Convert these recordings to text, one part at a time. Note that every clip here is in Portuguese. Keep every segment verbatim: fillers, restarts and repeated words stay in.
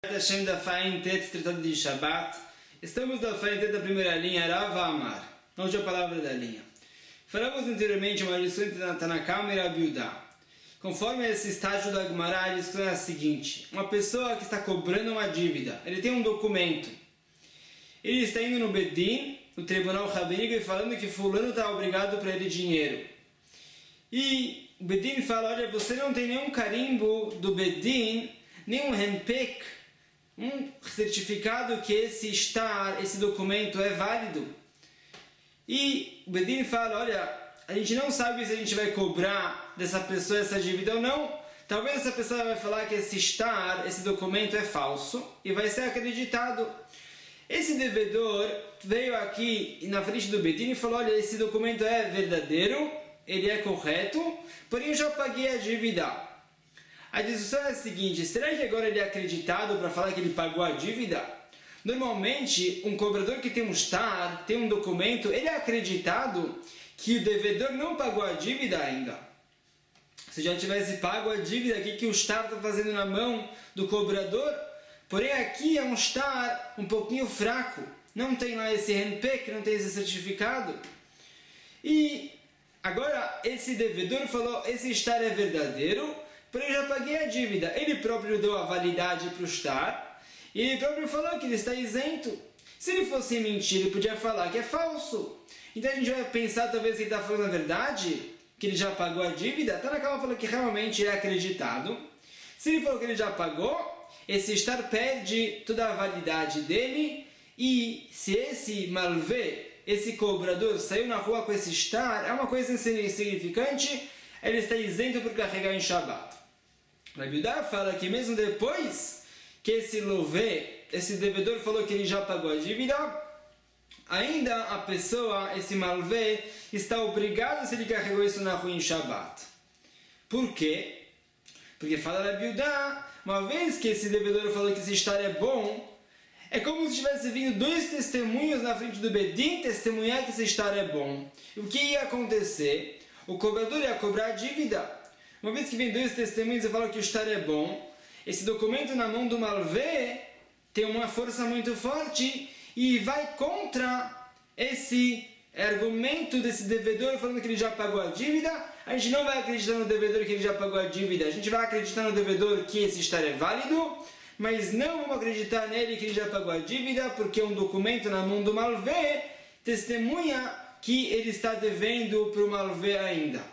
Hashem da Faintet, tratado de Shabbat. Estamos na Faintet da primeira linha, Rav Amar. Onde a palavra da linha. Falamos anteriormente uma lição entre Tanakama e Rabi Yehuda. Conforme esse estágio da Gemara, a discussão é a seguinte: uma pessoa que está cobrando uma dívida, ele tem um documento. Ele está indo no Bedin, no tribunal rabínico, e falando que fulano está obrigado para ele dinheiro. E o Bedin fala: olha, você não tem nenhum carimbo do Bedin, nenhum henpek, um certificado que esse estar, esse documento é válido. E o Bedin fala: olha, a gente não sabe se a gente vai cobrar dessa pessoa essa dívida ou não. Talvez essa pessoa vai falar que esse estar, esse documento é falso e vai ser acreditado. Esse devedor veio aqui na frente do Bedin e falou: olha, esse documento é verdadeiro, ele é correto, porém eu já paguei a dívida. A discussão é a seguinte: será que agora ele é acreditado para falar que ele pagou a dívida? Normalmente, um cobrador que tem um estar, tem um documento, ele é acreditado que o devedor não pagou a dívida ainda. Se já tivesse pago a dívida, o que o estar está fazendo na mão do cobrador? Porém, aqui é um estar um pouquinho fraco. Não tem lá esse henpek, não tem esse certificado. E agora, esse devedor falou: esse estar é verdadeiro, porém eu já paguei a dívida. Ele próprio deu a validade para o estar, e ele próprio falou que ele está isento. Se ele fosse mentir, ele podia falar que é falso. Então a gente vai pensar talvez que ele está falando a verdade, que ele já pagou a dívida. Tanakama falou que realmente é acreditado. Se ele falou que ele já pagou, esse estar perde toda a validade dele. E se esse malvé, esse cobrador, saiu na rua com esse estar, é uma coisa insignificante, ele está isento por carregar em Shabbat. Rabi Yehuda fala que mesmo depois que esse lové, esse devedor falou que ele já pagou a dívida, ainda a pessoa, esse malvé, está obrigado se ele carregou isso na rua em Shabbat. Por quê? Porque fala Rabi Yehuda, uma vez que esse devedor falou que esse estar é bom, é como se tivesse vindo dois testemunhos na frente do Bedin testemunhar que esse estar é bom. E o que ia acontecer? O cobrador ia cobrar a dívida. Uma vez que vem dois testemunhos e falam que o estar é bom, esse documento na mão do malvé tem uma força muito forte e vai contra esse argumento desse devedor falando que ele já pagou a dívida. A gente não vai acreditar no devedor que ele já pagou a dívida. A gente vai acreditar no devedor que esse estar é válido, mas não vamos acreditar nele que ele já pagou a dívida, porque um documento na mão do malvé testemunha que ele está devendo para o malvé ainda.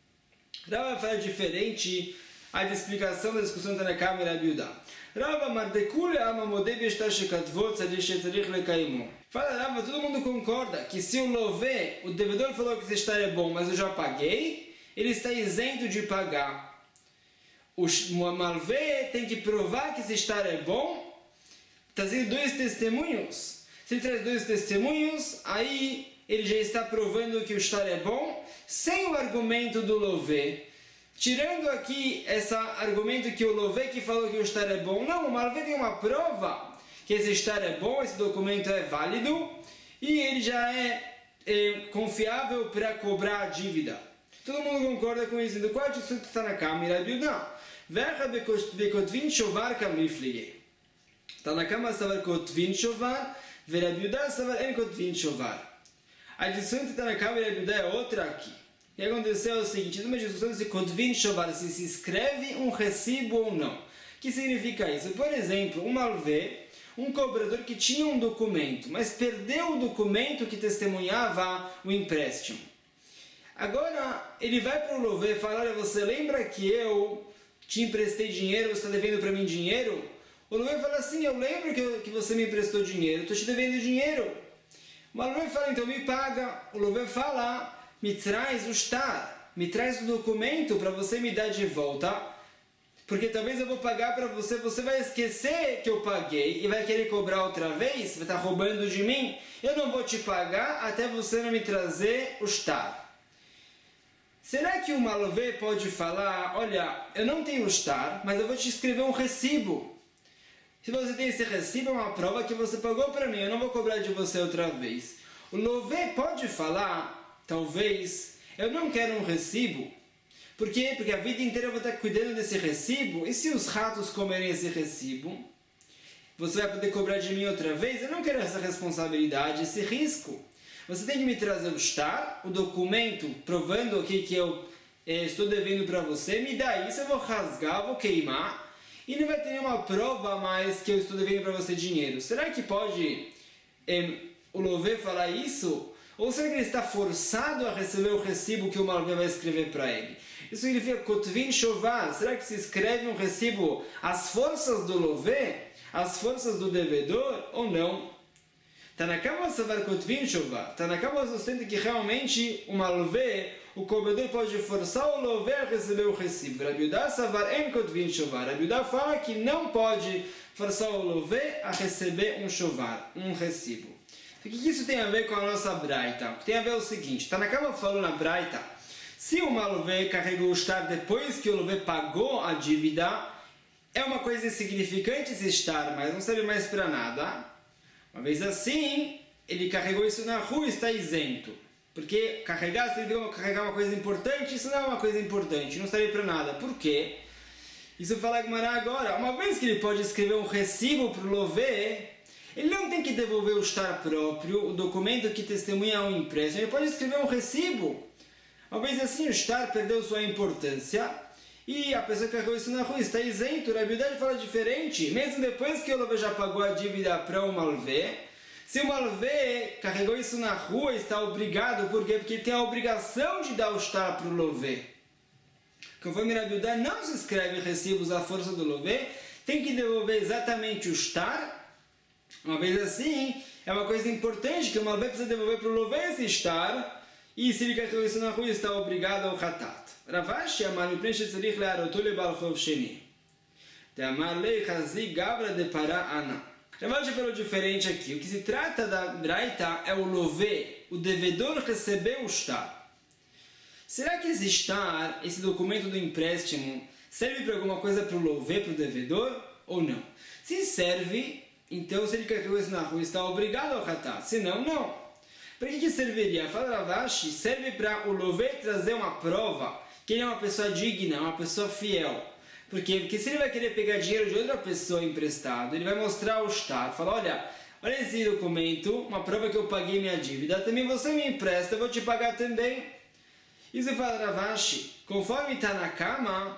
Rava fala diferente a explicação da discussão da Tanakama e Rabi Yehuda. Rava mardekule ama modei b'shtar shekatvot tzadich shetzarich lekaimo. Fala Rava, todo mundo concorda que se o lové, o devedor falou que esse estar é bom, mas eu já paguei, ele está isento de pagar. O malvé tem que provar que esse estar é bom, trazendo dois testemunhos. Se ele traz dois testemunhos, aí ele já está provando que o estar é bom, sem o argumento do lové. Tirando aqui esse argumento que o lové que falou que o estar é bom, não, o malvé tem uma prova que esse estar é bom, esse documento é válido, e ele já é, é confiável para cobrar a dívida. Todo mundo concorda com isso. Do qual isso está na câmera? Verra bekotvin shovar kamiflige. Está na câmera saber kotvin shovar, Rabi Yehuda saber en kotvin shovar. A discussão entre Tanakama e Rabi Yehuda é outra aqui. O que aconteceu é o seguinte: numa discussão se kotvin shovar, se se escreve um recibo ou não. O que significa isso? Por exemplo, um malvé, um cobrador que tinha um documento, mas perdeu o documento que testemunhava o empréstimo. Agora, ele vai para o lové e fala: olha, você lembra que eu te emprestei dinheiro, você está devendo para mim dinheiro? O lové fala assim: eu lembro que, eu, que você me emprestou dinheiro, estou te devendo dinheiro. O lové fala: então me paga. O lové fala: me traz o estar, me traz o documento para você me dar de volta, porque talvez eu vou pagar para você, você vai esquecer que eu paguei e vai querer cobrar outra vez, vai estar roubando de mim. Eu não vou te pagar até você não me trazer o estar. Será que o malvé pode falar: olha, eu não tenho o estar, mas eu vou te escrever um recibo. Se você tem esse recibo, é uma prova que você pagou para mim, eu não vou cobrar de você outra vez. O lové pode falar, talvez: eu não quero um recibo. Por quê? Porque a vida inteira eu vou estar cuidando desse recibo, e se os ratos comerem esse recibo? você vai poder cobrar de mim outra vez? Eu não quero essa responsabilidade, esse risco. Você tem que me trazer o shtar, o documento provando aqui que eu eh, estou devendo para você, me dá isso, eu vou rasgar, vou queimar, e não vai ter nenhuma prova a mais que eu estou devendo para você dinheiro. Será que pode eh, o Lovê falar isso? Ou será que ele está forçado a receber o recibo que o Malvê vai escrever para ele? Isso significa Kotvin Shovar. Será que se escreve um recibo às forças do Lovê, às forças do devedor, ou não? Tanakama Savar Kotvin Shovar. Tanakama sustenta que realmente o Malvê, o cobrador, pode forçar o Lovê a receber o recibo. Rabi Yehuda Savar En Kotvin Shovar. Rabi Yehuda fala que não pode forçar o Lovê a receber um Shovar, um recibo. O que isso tem a ver com a nossa Braita? O que tem a ver é o seguinte, Tanakama falou na Braita, se o Malvê carregou o shtar depois que o Lovê pagou a dívida, é uma coisa insignificante esse shtar, mas não serve mais para nada. Uma vez assim, ele carregou isso na rua e está isento. Porque carregar, se ele carregar uma coisa importante, isso não é uma coisa importante, não serve para nada. Por quê? Isso fala Gemara agora. Uma vez que ele pode escrever um recibo para o Lovê, ele não tem que devolver o shtar próprio, o documento que testemunha o empréstimo. Ele pode escrever um recibo. Uma vez assim, o shtar perdeu sua importância e a pessoa que carregou isso na rua está isento. A Bíblia fala diferente. Mesmo depois que o Lovê já pagou a dívida para o Malvê, se o Malvê carregou isso na rua, está obrigado. Por quê? Porque ele tem a obrigação de dar o shtar para o Lovê. Conforme a Bíblia, não se escreve recibos à força do Lovê, tem que devolver exatamente o shtar. Uma vez assim, é uma coisa importante que o Malvê precisa devolver para o Lovê esse shtar, e se ele carregou isso na rua, está obrigado ao Hatat. Ravashi amar mipnei shetzarich le'aroto lebal chov sheni. De'amar lei chazi gavra de para ana. Ravashi falou diferente aqui. O que se trata da Braita é o Lovê, o devedor recebeu o shtar. Será que esse shtar, esse documento do empréstimo, serve para alguma coisa para o Lovê, para o devedor, ou não? Se serve, então se ele carregou isso na rua, está obrigado ao Hatat. Se não, não. Para que, que serviria? Fala Ravashi, serve para o Lovê trazer uma prova que ele é uma pessoa digna, uma pessoa fiel. Por quê? Porque se ele vai querer pegar dinheiro de outra pessoa emprestado, ele vai mostrar o shtar, fala, olha, olha esse documento, uma prova que eu paguei minha dívida, também você me empresta, eu vou te pagar também. Isso fala Ravashi, conforme está na cama,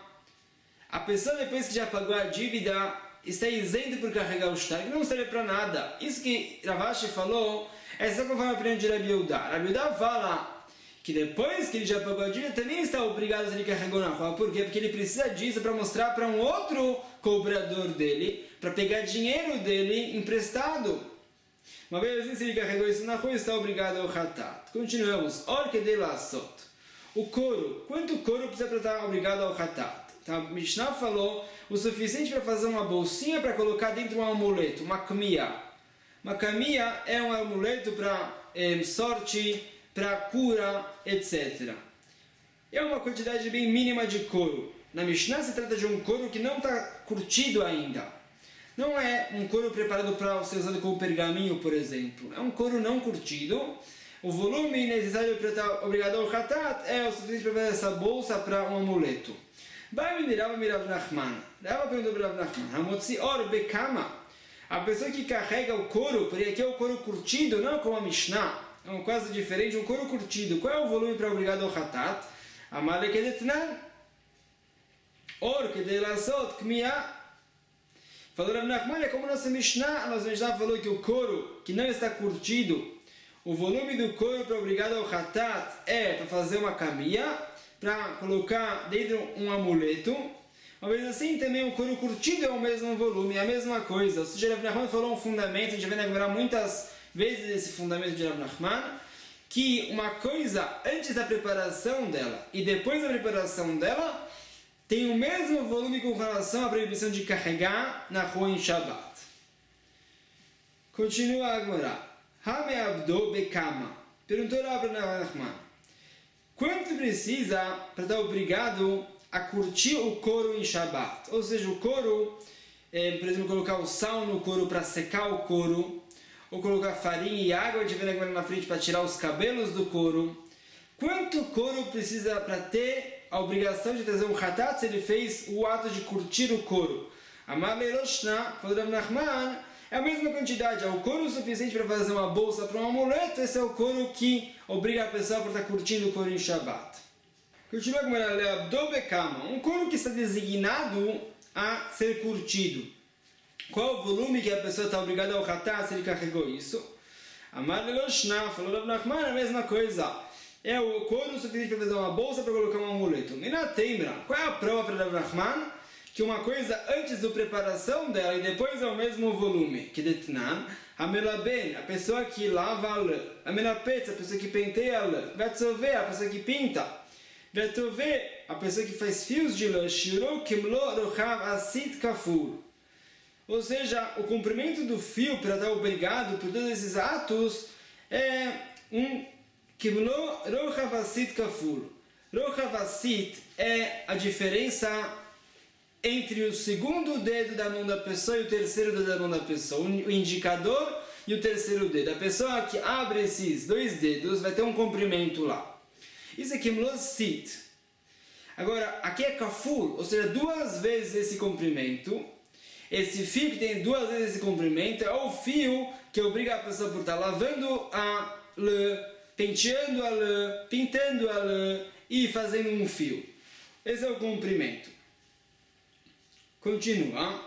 a pessoa depois que já pagou a dívida está isento por carregar o shtar, que não serve para nada. Isso que Ravashi falou é só conforme a opinião de Rabi Yehuda. Rabi Yehuda fala que depois que ele já pagou a dívida, também está obrigado se ele carregou na rua. Por quê? Porque ele precisa disso para mostrar para um outro cobrador dele, para pegar dinheiro dele emprestado. Uma vez assim, se ele carregou isso na rua, está obrigado ao Hatat. Continuamos. Orque de Lassot. O couro. Quanto couro precisa para estar obrigado ao Hatat? Então, a Mishnah falou o suficiente para fazer uma bolsinha para colocar dentro de um amuleto, uma camia. Uma camia é um amuleto para eh, sorte, para cura, etcétera. É uma quantidade bem mínima de couro. Na Mishnah se trata de um couro que não está curtido ainda. Não é um couro preparado para ser usado como pergaminho, por exemplo. É um couro não curtido. O volume necessário para estar obrigado ao Hatat é o suficiente para fazer essa bolsa para um amuleto. Vai me Rava Mirav Nachman. Rava perguntou para Rav Nachman. Hamotzi or bekama. A pessoa que carrega o couro, porque aqui é o couro curtido, não como a Mishnah. É uma coisa diferente, um couro curtido. Qual é o volume para obrigado ao Hatat? Amar lekedetnan. Or kedelasot kmiya. Falou Rav Nachman, é como nossa Mishnah. A nossa Mishnah falou que o couro que não está curtido, o volume do couro para obrigado ao Hatat é para fazer uma camia, para colocar dentro um amuleto. Uma vez assim, também o couro curtido é o mesmo volume, é a mesma coisa. Ou seja, Rav Nachman falou um fundamento, a gente vai lembrar muitas vezes esse fundamento de Rav Nachman, que uma coisa antes da preparação dela e depois da preparação dela tem o mesmo volume com relação à proibição de carregar na rua em Shabbat. Continua agora. Hame abdo bekama. Perguntou Rav Nachman. Quanto precisa para estar obrigado a curtir o couro em Shabbat? Ou seja, o couro, é, por exemplo, colocar o sal no couro para secar o couro, ou colocar farinha e água, a gente vê na frente para tirar os cabelos do couro. Quanto couro precisa para ter a obrigação de trazer um Hatat se ele fez o ato de curtir o couro? Amar Leiroshna, falou Rav Nachman, é a mesma quantidade, é o couro suficiente para fazer uma bolsa para um amuleto, esse é o couro que obriga a pessoa por estar curtindo o couro em Shabbat. Continua com a um couro que está designado a ser curtido. Qual o volume que a pessoa está obrigada ao hatat se ele carregou isso? Amar Leloshna, falou Rav Nachman, a mesma coisa. É o couro suficiente para fazer uma bolsa para colocar um amuleto. Minatembra, qual é a prova para Rav Nachman? Que uma coisa antes da preparação dela e depois é o mesmo volume. Que detnan, a melaben, a pessoa que lava a lã. A melapetz, a pessoa que penteia a lã. Vetzove, a pessoa que pinta. Vetove, a pessoa que faz fios de lã. Shiro kimlo rochav asit kafur. Ou seja, o comprimento do fio para estar obrigado por todos esses atos é um kimlo rochav asit kafur. Rochav asit é a diferença entre o segundo dedo da mão da pessoa e o terceiro dedo da mão da pessoa, o indicador e o terceiro dedo. A pessoa que abre esses dois dedos vai ter um comprimento lá. Isso é kimlosit. Agora, aqui é kafur, ou seja, duas vezes esse comprimento. Esse fio que tem duas vezes esse comprimento é o fio que obriga a pessoa por estar lavando a lã, penteando a lã, pintando a lã e fazendo um fio. Esse é o comprimento. Continua.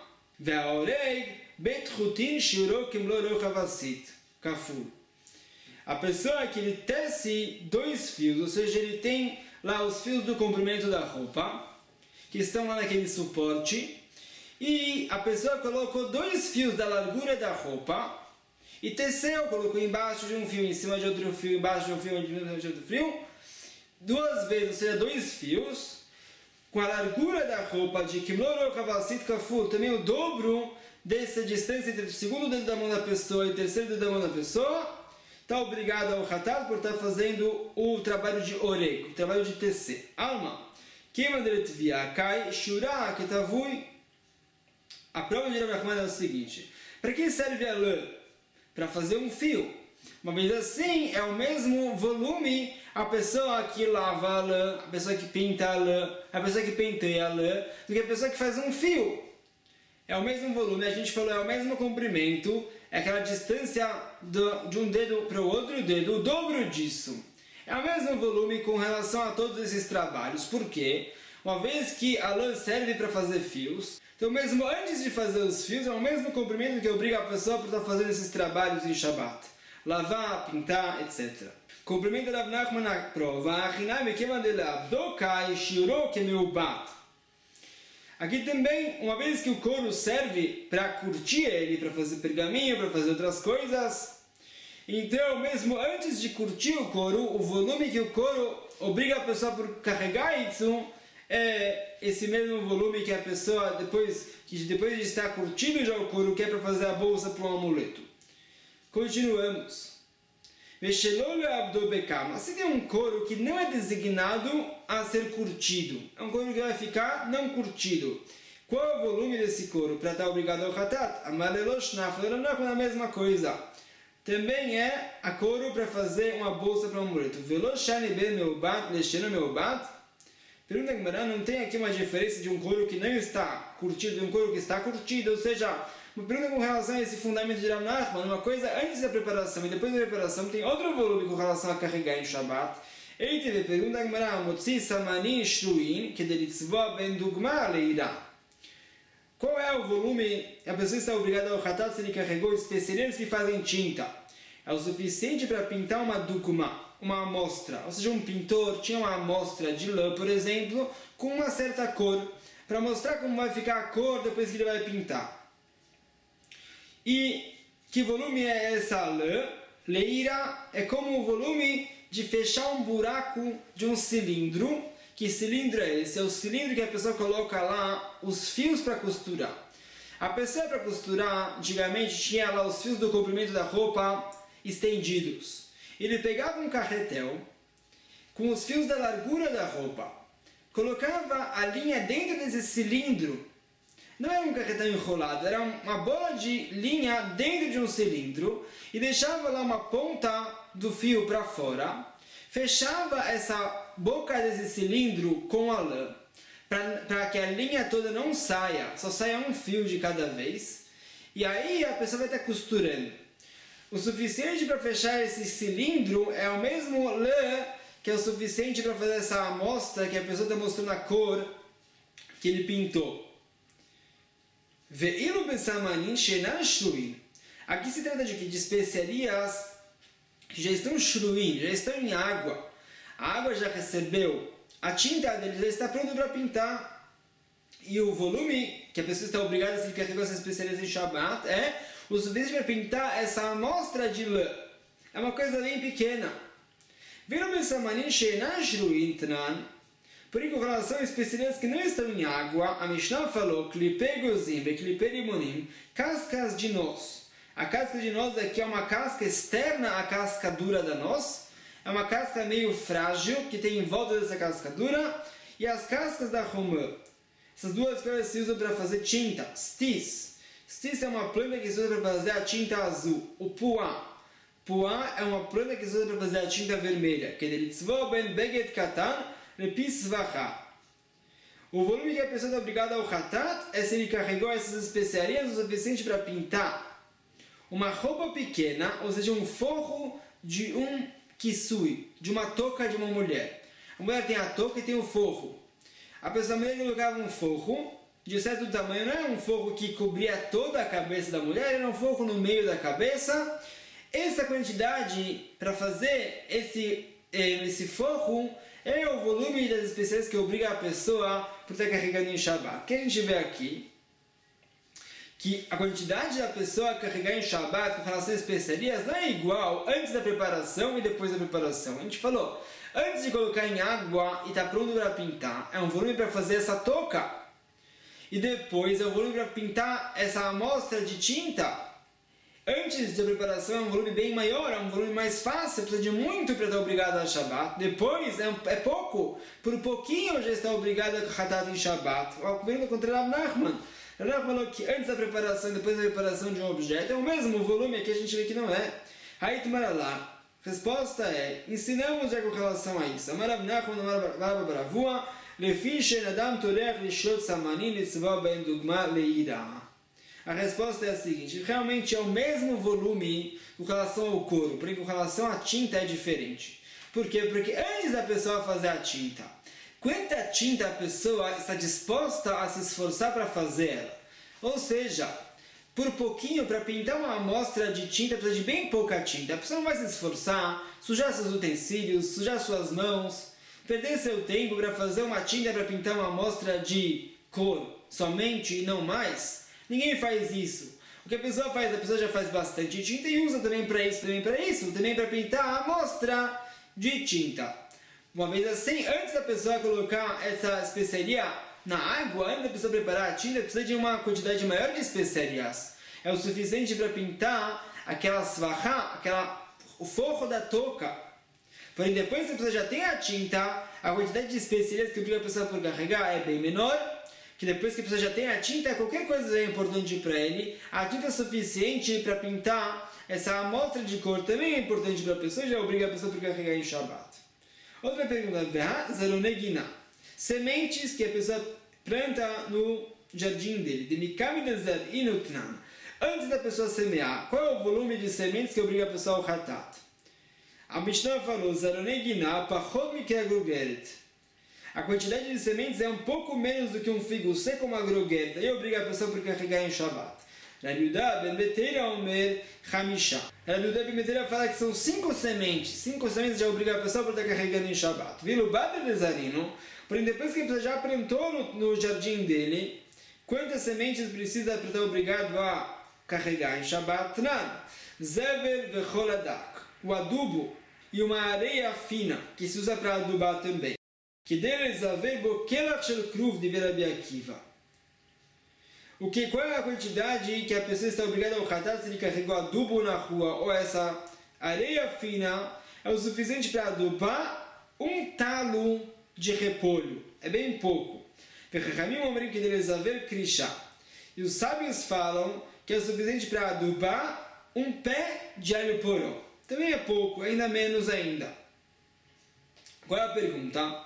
A pessoa que ele tece dois fios, ou seja, ele tem lá os fios do comprimento da roupa, que estão lá naquele suporte, e a pessoa colocou dois fios da largura da roupa, e teceu, colocou embaixo de um fio, em cima de outro fio, embaixo de um fio, em cima de outro fio, duas vezes, ou seja, dois fios, com a largura da roupa de Kimloro Kavasit Kafur, também o dobro dessa distância entre o segundo dedo da mão da pessoa e o terceiro dedo da mão da pessoa, está obrigado ao Hatat por estar fazendo o trabalho de orego, o trabalho de tecer. Alma, Kimandret Viakai, Shura, Ketavui. A prova de Rav Nachman é o seguinte: para que serve a lã? Para fazer um fio. Uma vez assim, é o mesmo volume a pessoa que lava a lã, a pessoa que pinta a lã, a pessoa que penteia a lã, do que a pessoa que faz um fio. É o mesmo volume, a gente falou, é o mesmo comprimento, é aquela distância do, de um dedo para o outro dedo, o dobro disso. É o mesmo volume com relação a todos esses trabalhos. Por quê? Uma vez que a lã serve para fazer fios, então mesmo antes de fazer os fios, é o mesmo comprimento que obriga a pessoa por estar fazendo esses trabalhos em Shabbat. Lavar, pintar, etcétera. Complementa Rav Nachman na prova. Aqui também, uma vez que o couro serve para curtir ele, para fazer pergaminho, para fazer outras coisas, então mesmo antes de curtir o couro, o volume que o couro obriga a pessoa por carregar isso é esse mesmo volume que a pessoa, depois, que depois de estar curtindo já o couro, quer para fazer a bolsa para um amuleto. Continuamos. Assim tem um couro que não é designado a ser curtido. É um couro que vai ficar não curtido. Qual é o volume desse couro? Para estar obrigado ao hatat? Amareloshna, falando a mesma coisa. Também é a couro para fazer uma bolsa para um amuleto. Veloshani ben meubat, lesheno meubat. Pergunta que não tem aqui uma diferença de um couro que não está curtido e um couro que está curtido, ou seja, uma pergunta com relação a esse fundamento de Rav Nachman, uma coisa antes da preparação e depois da preparação tem outro volume com relação a carregar em Shabbat. Ele teve pergunta que Motzi Samanin Shruin, que delitzvah ben dugma leirá. Qual é o volume? A pessoa está obrigada ao hatat se ele carregou especialistas que fazem tinta. É o suficiente para pintar uma dugma, uma amostra. Ou seja, um pintor tinha uma amostra de lã, por exemplo, com uma certa cor, para mostrar como vai ficar a cor depois que ele vai pintar. E que volume é essa lã? Leira é como o volume de fechar um buraco de um cilindro. Que cilindro é esse? É o cilindro que a pessoa coloca lá os fios para costurar. A pessoa para costurar, antigamente tinha lá os fios do comprimento da roupa estendidos. Ele pegava um carretel com os fios da largura da roupa, colocava a linha dentro desse cilindro. Não era um carretel enrolado, era uma bola de linha dentro de um cilindro e deixava lá uma ponta do fio para fora, fechava essa boca desse cilindro com a lã, para que a linha toda não saia, só saia um fio de cada vez, E aí a pessoa vai estar costurando. O suficiente para fechar esse cilindro é o mesmo lã que é o suficiente para fazer essa amostra que a pessoa está mostrando a cor que ele pintou. Ve'ilu besamanin shenan shruin. Aqui se trata de, de especiarias que já estão shruin, já estão em água. A água já recebeu, a tinta dele já está pronta para pintar. E o volume que a pessoa está obrigada, se ele carregou essas especiarias em Shabbat, é o suficiente para pintar essa amostra de lã. É uma coisa bem pequena. Porém, com relação a especiarias que não estão em água, a Mishnah falou Klipe gozim ve klipe limonim, cascas de noz. A casca de noz aqui é uma casca externa à casca dura da noz. É uma casca meio frágil que tem em volta dessa casca dura. E as cascas da romã. Essas duas coisas se usam para fazer tinta. Stis. Stis é uma planta que se usa para fazer a tinta azul. O puá. Puá é uma planta que se usa para fazer a tinta vermelha. Que é delitzvah ben beget katan lepisvacha. O volume que a pessoa está obrigada ao hatat é se ele carregou essas especiarias o suficiente para pintar uma roupa pequena, ou seja, um forro de um kisui, de uma touca de uma mulher. A mulher tem a touca e tem o forro. A pessoa, a mulher colocava um forro de certo tamanho, não é um forro que cobria toda a cabeça da mulher, era um forro no meio da cabeça. Essa quantidade para fazer esse, esse forro é o volume das especiarias que obriga a pessoa por estar carregando em Shabbat. O que a gente vê aqui? Que a quantidade da pessoa carregar em Shabbat com relação às especiarias não é igual antes da preparação e depois da preparação. A gente falou, antes de colocar em água e estar pronto para pintar, é um volume para fazer essa touca. E depois é um volume para pintar essa amostra de tinta. Antes da preparação é um volume bem maior, é um volume mais fácil, precisa de muito para estar obrigado a Shabbat. Depois é, um, é pouco, por pouquinho já está obrigado a Hatat em Shabbat. O argumento contra Rav Nachman. Rav Nachman falou que antes da preparação e depois da preparação de um objeto é o mesmo volume, aqui a gente vê que não é. Hait Maralá. Resposta é, ensinamos já com relação a isso. Amar Rav Nachman, Amar Rav Baravua, Lefi shenadam torech lishot samanin litzvah ben dugma leida. A resposta é a seguinte, realmente é o mesmo volume com relação ao couro, porém com relação à tinta é diferente. Por quê? Porque antes da pessoa fazer a tinta, quanta tinta a pessoa está disposta a se esforçar para fazer? Ou seja, por pouquinho, para pintar uma amostra de tinta, precisa de bem pouca tinta. A pessoa não vai se esforçar, sujar seus utensílios, sujar suas mãos, perder seu tempo para fazer uma tinta para pintar uma amostra de cor somente e não mais. Ninguém faz isso. O que a pessoa faz, a pessoa já faz bastante tinta e usa também para isso, também para isso, também para pintar a amostra de tinta. Uma vez assim, antes da pessoa colocar essa especiaria na água, antes da pessoa preparar a tinta, precisa de uma quantidade maior de especiarias. É o suficiente para pintar aquela svachá, aquela, o forro da touca. Porém, depois que a pessoa já tem a tinta, a quantidade de especiarias que obriga a pessoa por carregar é bem menor. Que depois que a pessoa já tem a tinta, qualquer coisa é importante para ele. A tinta é suficiente para pintar essa amostra de cor também é importante para a pessoa e já obriga a pessoa por carregar em Shabbat. Outra pergunta, Zarunegina. Sementes que a pessoa planta no jardim dele. Antes da pessoa semear, qual é o volume de sementes que obriga a pessoa ao hatat? A Mishnah falou, Zarunegina, pachot mikra. A quantidade de sementes é um pouco menos do que um figo seco ou uma grogueta e obriga a pessoa por carregar em Shabbat. Rabi Yehuda ben Beteira Omer Hamisha. Rabi Yehuda ben Beteira fala que são cinco sementes. Cinco sementes já obriga a pessoa por estar carregando em Shabbat. Vilu Bader de Zarino. Porém, depois que a pessoa já plantou no, no jardim dele, quantas sementes precisa para estar obrigado a carregar em Shabbat? Tran. Zever vecholadak. O adubo e uma areia fina que se usa para adubar também. Que deles haver bokelach shel kruv de Rabi Akiva. O que, qual é a quantidade que a pessoa está obrigada ao hatat se ele carregou adubo na rua ou essa areia fina é o suficiente para adubar um talo de repolho. É bem pouco. E os sábios falam que é o suficiente para adubar um pé de alho poró. Também é pouco, ainda menos ainda. Qual é a pergunta?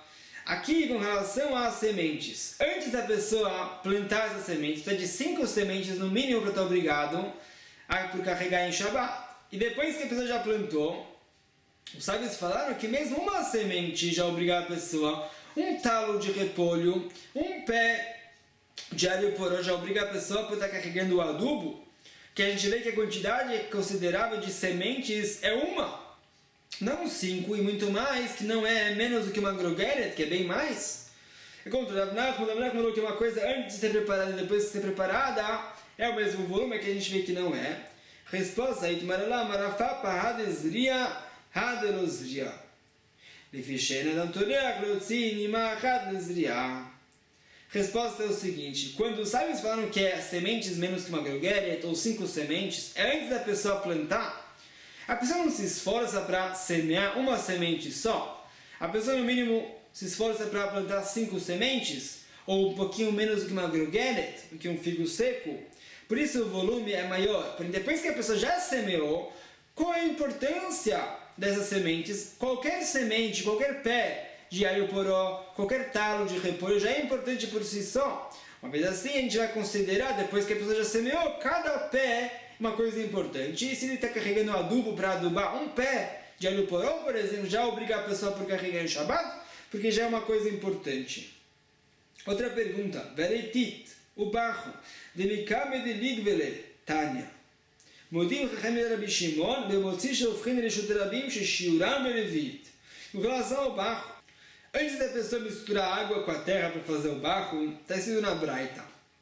Aqui, com relação às sementes, antes da pessoa plantar essa semente, precisa de cinco sementes no mínimo para estar obrigado a por carregar em Shabbat. E depois que a pessoa já plantou, os sábios falaram que mesmo uma semente já obriga a pessoa, um talo de repolho, um pé de alho poró já obriga a pessoa por estar carregando o adubo, que a gente vê que a quantidade considerável de sementes é uma. Não cinco e muito mais, que não é menos do que uma grogeret, que é bem mais. É como o Rav Nachman, o Rav Nachman falou que uma coisa antes de ser preparada e depois de ser preparada é o mesmo volume, que a gente vê que não é. Resposta: Itmaralá marafá pahadezria hadelozria. Lefishena dantoreach leotzini mahadezria. Resposta é o seguinte: quando os sábios falaram que é sementes menos que uma grogeret, ou cinco sementes, é antes da pessoa plantar. A pessoa não se esforça para semear uma semente só. A pessoa, no mínimo, se esforça para plantar cinco sementes, ou um pouquinho menos do que uma grogeret, do que um figo seco. Por isso o volume é maior. Porque depois que a pessoa já semeou, qual é a importância dessas sementes? Qualquer semente, qualquer pé de alho poró, qualquer talo de repolho já é importante por si só. Uma vez assim, a gente vai considerar, depois que a pessoa já semeou, cada pé uma coisa importante. E se ele está carregando adubo para adubar um pé de alho poró, por exemplo, já obriga a pessoa por carregar em Shabbat, porque já é uma coisa importante. Outra pergunta. Veretit, o barro, de mikame de ligvele, Tânia. Modim chachem Rabi Shimon, bemotzi sheofchin reshut rabim sheshiuram berevit. Em relação ao barro, antes da pessoa misturar água com a terra para fazer o barro, está escrito na Braita.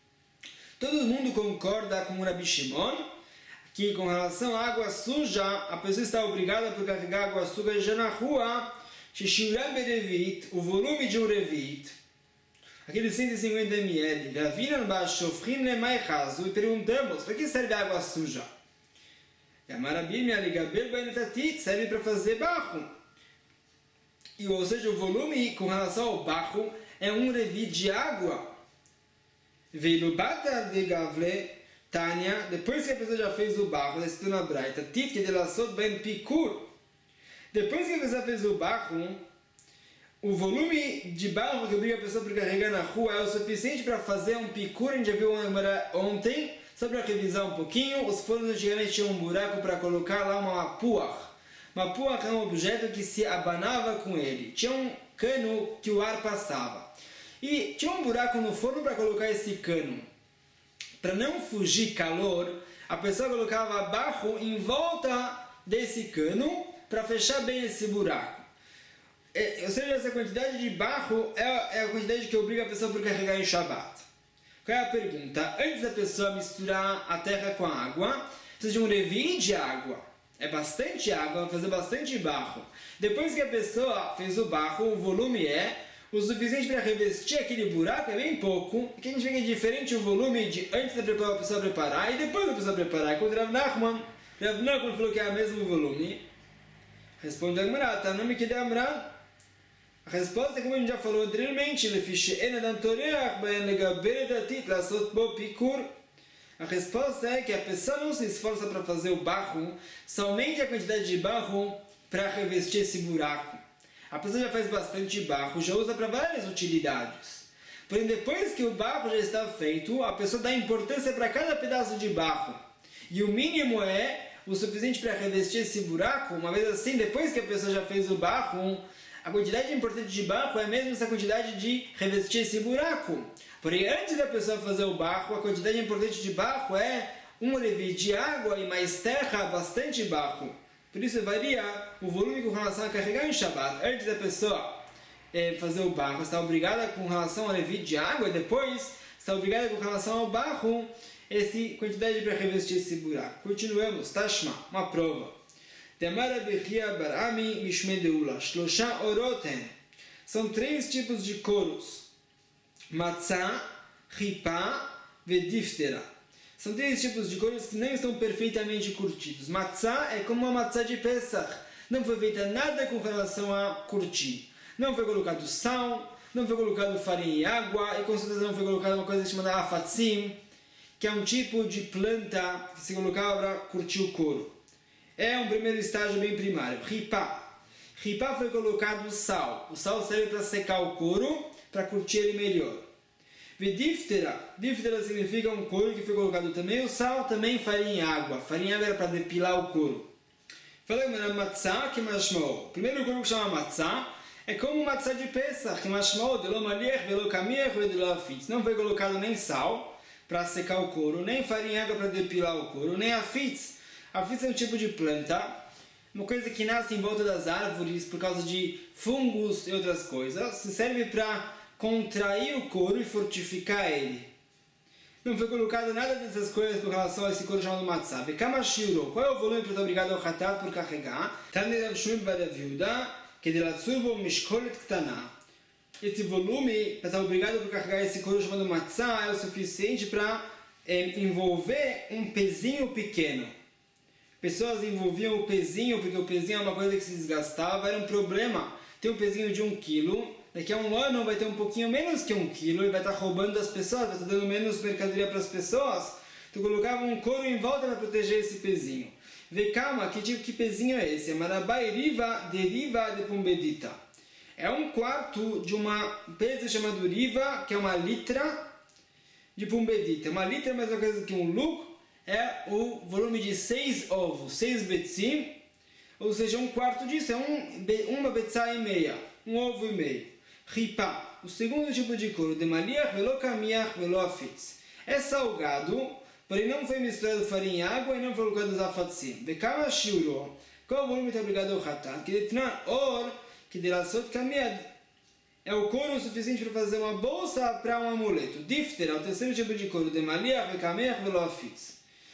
Todo mundo concorda com o Rabi Shimon que com relação à água suja, a pessoa está obrigada por carregar água suja já na rua, sheshiuram berevit, o volume de um revit, aqueles cento e cinquenta mililitros, Gavinan bashofrin lemai chazu, e perguntamos, para que serve a água suja? Serve para fazer barro. E, ou seja, o volume com relação ao barro é um revit de água. Veio bata de gavle, Tânia, depois que a pessoa já fez o barro, está escrito na Braita, tit que delasot ben pikur. Depois que a pessoa fez o barro, o volume de barro que obriga a pessoa por carregar na rua é o suficiente para fazer um pikur. A gente já viu ontem, só para revisar um pouquinho, os fornos antigamente tinham um buraco para colocar lá uma puach. Uma puach é um objeto que se abanava com ele. Tinha um cano que o ar passava. E tinha um buraco no forno para colocar esse cano. Para não fugir calor, a pessoa colocava barro em volta desse cano para fechar bem esse buraco. É, ou seja, essa quantidade de barro é, é a quantidade que obriga a pessoa por carregar em Shabbat. Qual é a pergunta? Antes da pessoa misturar a terra com a água, precisa de um revit de água. É bastante água, vai fazer bastante barro. Depois que a pessoa fez o barro, o volume é o suficiente para revestir aquele buraco, é bem pouco. Aqui a gente vê que é diferente o volume de antes da pessoa preparar e depois da pessoa preparar. Quando Rav Nachman, Rav Nachman falou que é o mesmo volume. Responde a Gemara, tá? Não me quer Amra. A resposta é como a gente já falou anteriormente. A resposta é que a pessoa não se esforça para fazer o barro, somente a quantidade de barro para revestir esse buraco. A pessoa já faz bastante barro, já usa para várias utilidades. Porém, depois que o barro já está feito, a pessoa dá importância para cada pedaço de barro. E o mínimo é o suficiente para revestir esse buraco. Uma vez assim, depois que a pessoa já fez o barro, a quantidade importante de barro é mesmo essa quantidade de revestir esse buraco. Porém, antes da pessoa fazer o barro, a quantidade importante de barro é um revit de água e mais terra, bastante barro. Por isso varia o volume com relação a carregar em Shabbat. Antes da pessoa é, fazer o barro, está obrigada com relação ao revit de água, e depois está obrigada com relação ao barro, essa quantidade para revestir esse buraco. Continuamos. Tashma, uma prova. Demara Bechia Barami Mishmedeula. Shlosha Oroten. São três tipos de couros. Matzah, Ripá, Vediftera. São três tipos de couros que não estão perfeitamente curtidos. Matzah é como uma matzah de Pesach. Não foi feita nada com relação a curtir. Não foi colocado sal, não foi colocado farinha e água, e com certeza não foi colocado uma coisa chamada afatzim, que é um tipo de planta que se colocava para curtir o couro. É um primeiro estágio bem primário. Ripá. Ripá foi colocado sal. O sal serve para secar o couro, para curtir ele melhor. Diftera. Diftera significa um couro que foi colocado também. O sal também farinha em água. Farinha em água era para depilar o couro. Falamos na matzah que mashmao. Primeiro couro que chama matzah é como matzah de Pesach, que mashmao de lo maliach, velo kamiach, velo afitz. Não foi colocado nem sal para secar o couro, nem farinha em água para depilar o couro, nem afitz. Afitz é um tipo de planta, uma coisa que nasce em volta das árvores por causa de fungos e outras coisas. Se serve para contrair o couro e fortificar ele. Não foi colocado nada dessas coisas com relação a esse couro chamado matzah. Bekama shiuro. Qual é o volume para estar obrigado ao hatat por carregar? Tane Rav Shmuel bar Rav Yehuda, que de latsurbo mishkolet ktana. Esse volume para estar obrigado por carregar esse couro chamado matzah é o suficiente para é, envolver um pezinho pequeno. Pessoas envolviam o pezinho porque o pezinho é uma coisa que se desgastava, era um problema. Tem um pezinho de um quilo. Daqui a um ano vai ter um pouquinho menos que um quilo e vai estar roubando das pessoas, vai estar dando menos mercadoria para as pessoas. Tu colocava um couro em volta para proteger esse pezinho. Vê, calma, que tipo que pezinho é esse? É Marabai Riva deriva de Pumbedita. É um quarto de uma peso chamado Riva, que é uma litra de Pumbedita. Uma litra é a mesma coisa que um luk, é o volume de seis ovos, seis betzim, ou seja, um quarto disso é um, uma betzá e meia, um ovo e meio. Ripá, o segundo tipo de couro, de maliach, velo kamiach, velo afitz. É salgado, porém não foi misturado farinha e água e não foi colocado os afatzim. Bekama shiuro, qual o volume está obrigado ao hatat? Que detran or, que de lasot kamiad, é o couro suficiente para fazer uma bolsa para um amuleto. Diftera, o terceiro tipo de couro, de maliach, velo kamiach, velo afitz.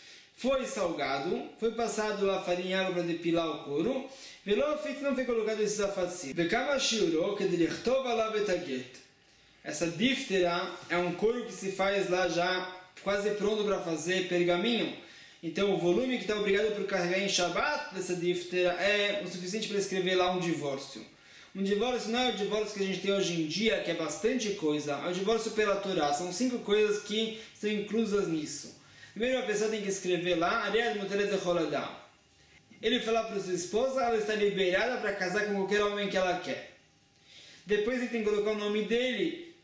Foi salgado, foi passado lá farinha e água para depilar o couro. Velofit não foi colocado esses afatzim. Bekama shiuro, que dirichtov ala betaget. Essa diftera é um couro que se faz lá já quase pronto para fazer pergaminho. Então o volume que está obrigado por carregar em Shabbat dessa diftera é o suficiente para escrever lá um divórcio. Um divórcio não é o divórcio que a gente tem hoje em dia, que é bastante coisa. É o divórcio pela Torá. São cinco coisas que estão inclusas nisso. Primeiro a pessoa tem que escrever lá, Ariad Muteret Echoladam. Ele fala para sua esposa, ela está liberada para casar com qualquer homem que ela quer. Depois ele tem que colocar o nome dele.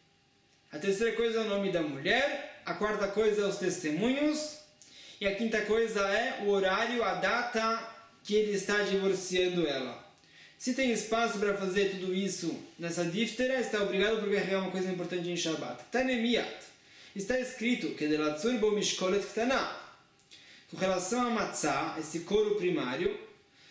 A terceira coisa é o nome da mulher. A quarta coisa é os testemunhos. E a quinta coisa é o horário, a data que ele está divorciando ela. Se tem espaço para fazer tudo isso nessa diftera, está obrigado por carregar uma coisa importante em Shabbat. Tanemiat. Está escrito que de latsurbo mishkolet ktana. Com relação a matzah, esse couro primário,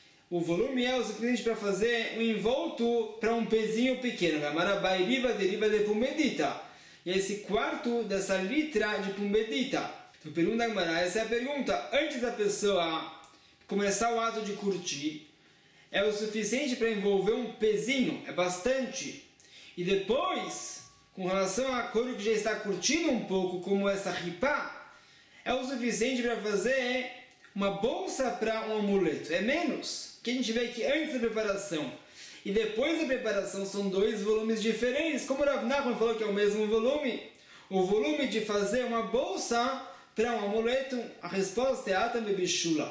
o volume é o suficiente para fazer um envolto para um pezinho pequeno. Marabai riva deriva de pumbedita. E esse quarto dessa litra de pumbedita. Então pergunta a Gemara, essa é a pergunta. Antes da pessoa começar o ato de curtir, é o suficiente para envolver um pezinho, é bastante. E depois, com relação a couro que já está curtindo um pouco, como essa ripá, é o suficiente para fazer uma bolsa para um amuleto. É menos. Que a gente vê que antes da preparação e depois da preparação são dois volumes diferentes. Como o Rav Nachman falou que é o mesmo volume, o volume de fazer uma bolsa para um amuleto, a resposta é Atam Bebishula.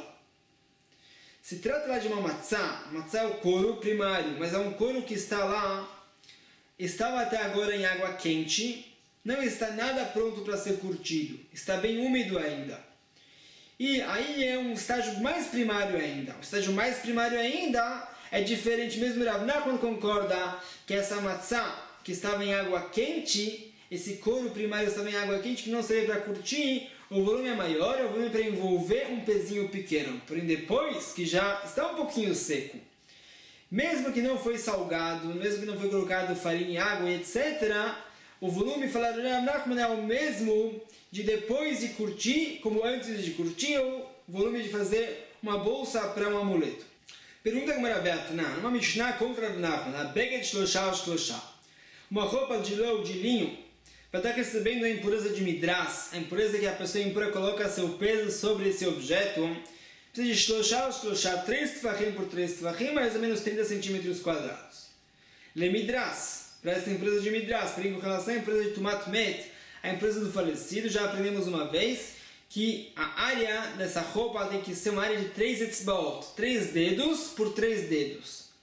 Se trata lá de uma matzá. Matzá é o couro primário, mas é um couro que está lá, estava até agora em água quente, não está nada pronto para ser curtido, está bem úmido ainda. E aí é um estágio mais primário ainda. O estágio mais primário ainda é diferente, mesmo Rav Nachman concorda que essa matzá que estava em água quente, esse couro primário estava em água quente que não seria para curtir, o volume é maior, é o volume para envolver um pezinho pequeno. Porém depois que já está um pouquinho seco, mesmo que não foi salgado, mesmo que não foi colocado farinha e água, etcétera, o volume, falaram Rav Nachman, é o mesmo de depois de curtir, como antes de curtir, o volume de fazer uma bolsa para um amuleto. Pergunta como era Beatna, uma Mishnah contra Rav Nachman, a Beged Shloshá Shloshá. Uma roupa de lã ou de linho, para estar recebendo a impureza de Midras, a impureza que a pessoa impura coloca seu peso sobre esse objeto, precisa de Shloshá Shloshá, três tefachim por três tefachim, mais ou menos trinta centímetros quadrados. Le Midras, para essa empresa de Midras, porém com relação à empresa de Tumat Met, a empresa do falecido, já aprendemos uma vez que a área dessa roupa tem que ser uma área de três etzbaot, três dedos por três dedos.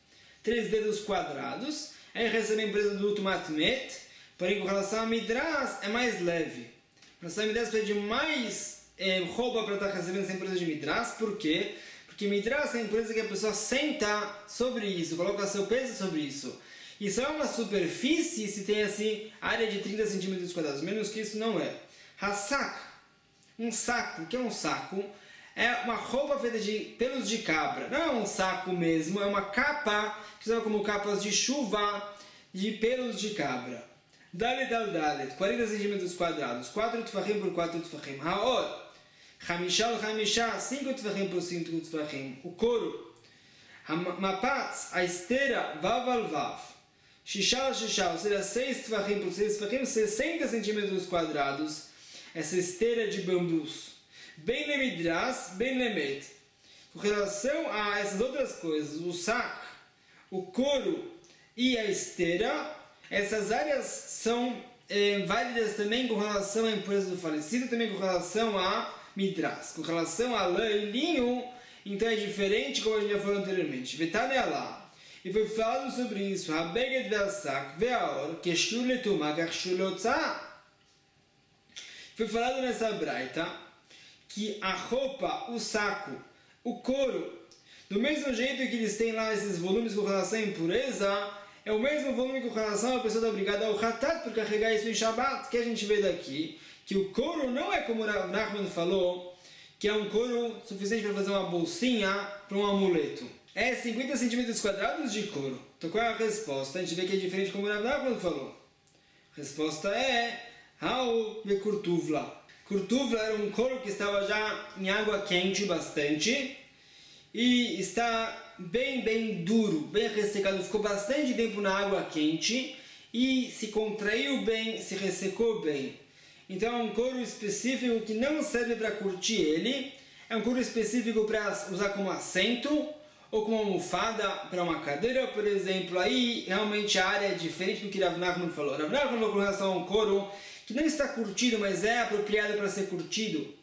três dedos quadrados. Aí recebe a empresa do Tumatmet, porém com relação a Midras é mais leve. Com relação a Midras pede mais é, roupa para estar recebendo essa empresa de Midras. Por quê? Porque Midras é a empresa que a pessoa senta sobre isso, coloca seu peso sobre isso. E só é uma superfície se tem assim área de trinta centímetros quadrados, menos que isso não é. Hassak, um saco, o que é um saco? É uma roupa feita de pelos de cabra, não é um saco mesmo, é uma capa, que se usa como capas de chuva de pelos de cabra. Dalet al dalet, quarenta centímetros quadrados, quatro tefachim por quatro tefachim. Haor, Hamishá al Hamishá, cinco tefachim por cinco tefachim. O couro. Mapatz, a esteira, vav al vav. Shishal, shishal, ou seja, seis tefachim por seis tefachim, sessenta centímetros quadrados, essa esteira de bambus. Bem lemidras, bem lemet. Com relação a essas outras coisas, o saco, o couro e a esteira, essas áreas são é, válidas também com relação à impureza do falecido, também com relação a midras. Com relação a lã e linho, então é diferente, como a gente já falou anteriormente. Vetane alá. E foi falado sobre isso. Habeged ve'asak ve'aor keshur letumah keshur leotzah. Foi falado nessa braita que a roupa, o saco, o couro, do mesmo jeito que eles têm lá esses volumes com relação à impureza, é o mesmo volume com relação a pessoa está obrigada ao hatat por carregar isso em Shabbat. Que a gente vê daqui que o couro não é como o Rav Nachman falou, que é um couro suficiente para fazer uma bolsinha para um amuleto. É cinquenta centímetros quadrados de couro. Então qual é a resposta? A gente vê que é diferente como o Rav Nachman falou. A resposta é Hau ve kurtuvla. Kurtuvla era um couro que estava já em água quente bastante e está bem, bem duro, bem ressecado. Ficou bastante tempo na água quente e se contraiu bem, se ressecou bem. Então é um couro específico que não serve para curtir ele. É um couro específico para usar como assento ou como almofada para uma cadeira, por exemplo. Aí realmente a área é diferente do que Rav Nachman falou. Rav Nachman falou com relação a um couro que não está curtido, mas é apropriado para ser curtido.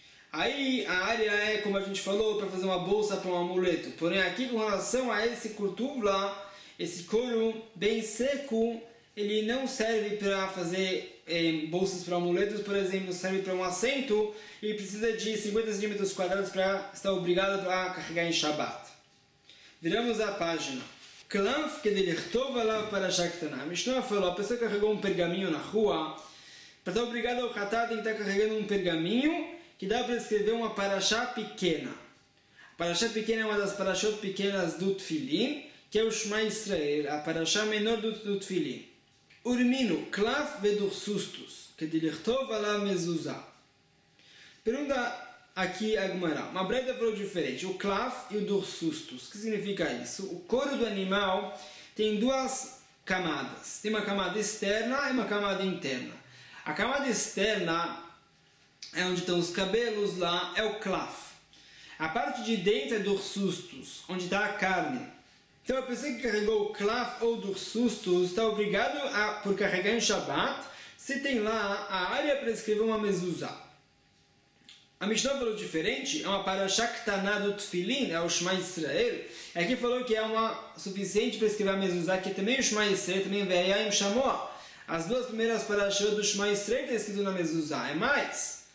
Aí a área é, como a gente falou, para fazer uma bolsa para um amuleto. Porém aqui com relação a esse kurtuvla, esse couro bem seco, ele não serve para fazer eh, bolsas para amuletos, por exemplo, serve para um assento e precisa de cinquenta centímetros quadrados para estar obrigado a carregar em Shabbat. Viramos a página. Klanf kedelichtov alav parashat ktana. Mishnah falou, a pessoa carregou um pergaminho na rua, para estar obrigado ao Hatat tem que estar carregando um pergaminho que dá para escrever uma parashá pequena. A parashá pequena é uma das parashot pequenas do Tfilin, que é o Shema Israel, a parashá menor do, do Tfilin. Urmino, klaf vedursustus, kedelichtov alav mezuzah. Pergunta aqui a Gemara. Uma breta falou diferente, o klaf e o dursustus. O que significa isso? O couro do animal tem duas camadas. Tem uma camada externa e uma camada interna. A camada externa é onde estão os cabelos lá, é o klaf. A parte de dentro é dursustus, onde está a carne. Então a pessoa que carregou o klaf ou dursustus está obrigado a, por carregar em Shabbat, se tem lá a área para escrever uma mezuzah. A Mishnah falou diferente, é uma parashá ktaná do Tfilin, é o Shema Israel. Aqui falou que é uma suficiente para escrever a mezuzah, que também é o Shema Israel, também Ve'ayim Shamoah. As duas primeiras parashot do Shema Israel está escrito na mezuzah, é mais.